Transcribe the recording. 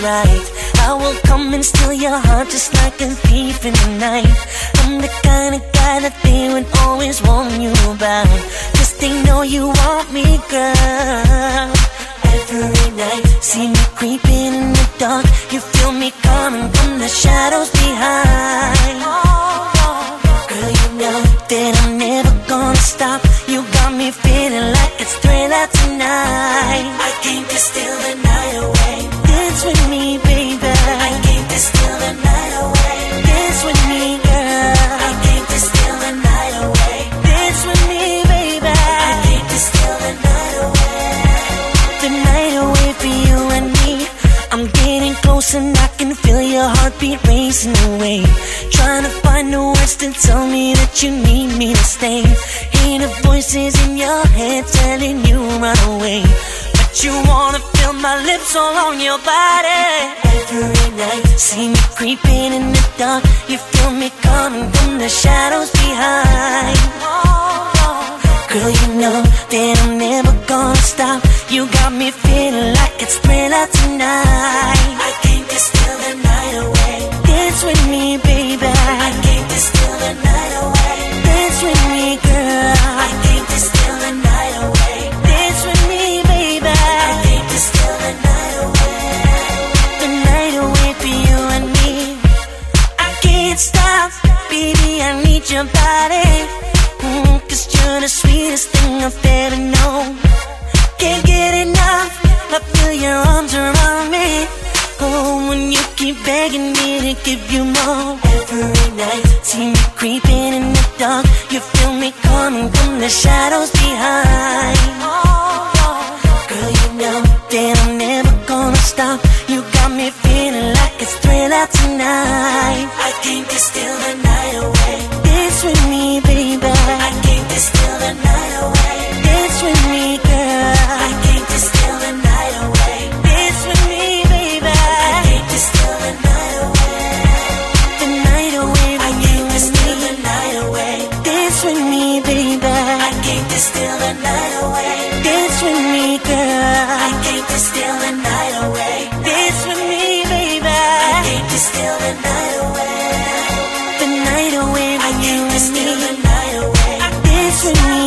right. I will come and steal your heart just like a thief in the night. I'm the kind of guy that they would always warn you about, 'cause they know you want me, girl. Every night, see me creeping in the dark. You feel me coming from the shadows behind. Girl, you know that I'm never gonna stop. You got me feeling like it's thriller tonight. I came to steal the night away. Dance with me, baby. I came to steal the night away. Dance with me, girl. I came to steal the night away. Dance with me, baby. I came to steal the night away. The night away for you and me. I'm getting close and I can feel your heartbeat racing away. Trying to find the words to tell me that you need me to stay. Hear the voices in your head telling you run away, but you wanna feel my lips all on your body. Every night, see me creeping in the dark. You feel me coming from the shadows behind. Girl, you know that I'm never gonna stop. You got me feeling like it's thriller tonight. I came to steal the night away. Dance with me, baby. I came to steal the night away. Dance with me, girl. I came to steal the night away. Dance with me, baby. I came to steal the night away. The night away for you and me. I can't stop, baby, I need your body. 'Cause you're the sweetest thing I've ever known. Can't get enough, I feel your arms around me. Oh, when you keep begging me to give you more. Every night, see me creeping in the dark. You feel me coming from the shadows behind. Girl, you know that I'm never gonna stop. You got me feeling like it's thriller tonight. I came to steal the night away. Dance with me, baby. I came to steal the night away. Dance with me, girl. I came to steal the night away. Dance with me, baby. I came to steal the night away. The night away. I came to steal the night away. Dance with me, baby. I came to steal the night away. Dance with me, girl. I came to steal the night away. Dance with me, baby. I came to steal the night away. The night away. I came to steal the night away. Dance with me.